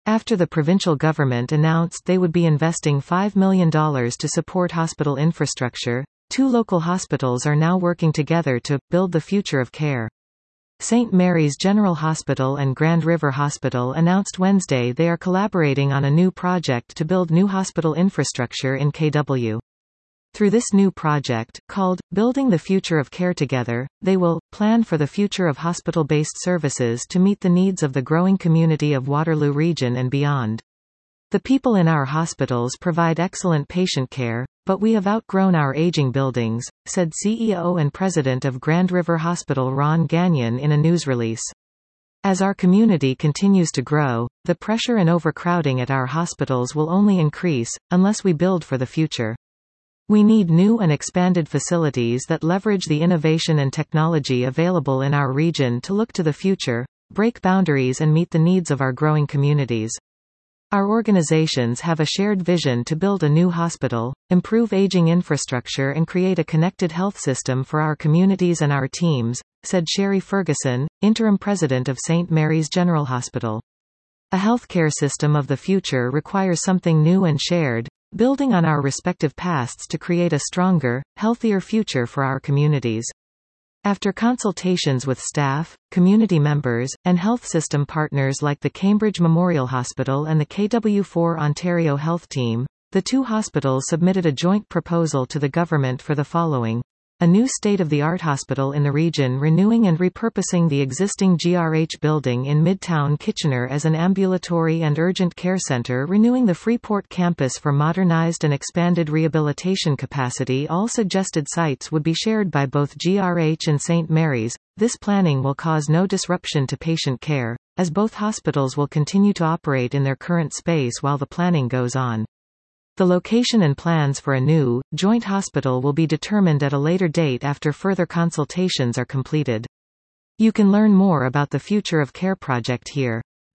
After the provincial government announced they would be investing $5 million to support hospital infrastructure, two local hospitals are now working together to build the future of care. St. Mary's General Hospital and Grand River Hospital announced Wednesday they are collaborating on a new project to build new hospital infrastructure in KW. Through this new project, called Building the Future of Care Together, they will plan for the future of hospital-based services to meet the needs of the growing community of Waterloo Region and beyond. The people in our hospitals provide excellent patient care, but we have outgrown our aging buildings, said CEO and President of Grand River Hospital Ron Gagnon in a news release. As our community continues to grow, the pressure and overcrowding at our hospitals will only increase, unless we build for the future. We need new and expanded facilities that leverage the innovation and technology available in our region to look to the future, break boundaries and meet the needs of our growing communities. Our organizations have a shared vision to build a new hospital, improve aging infrastructure and create a connected health system for our communities and our teams, said Sherry Ferguson, interim president of St. Mary's General Hospital. A healthcare system of the future requires something new and shared, building on our respective pasts to create a stronger, healthier future for our communities. After consultations with staff, community members, and health system partners like the Cambridge Memorial Hospital and the KW4 Ontario Health Team, the two hospitals submitted a joint proposal to the government for the following: a new state-of-the-art hospital in the region, renewing and repurposing the existing GRH building in Midtown Kitchener as an ambulatory and urgent care center, renewing the Freeport campus for modernized and expanded rehabilitation capacity. All suggested sites would be shared by both GRH and St. Mary's. This planning will cause no disruption to patient care, as both hospitals will continue to operate in their current space while the planning goes on. The location and plans for a new, joint hospital will be determined at a later date after further consultations are completed. You can learn more about the Future of Care project here.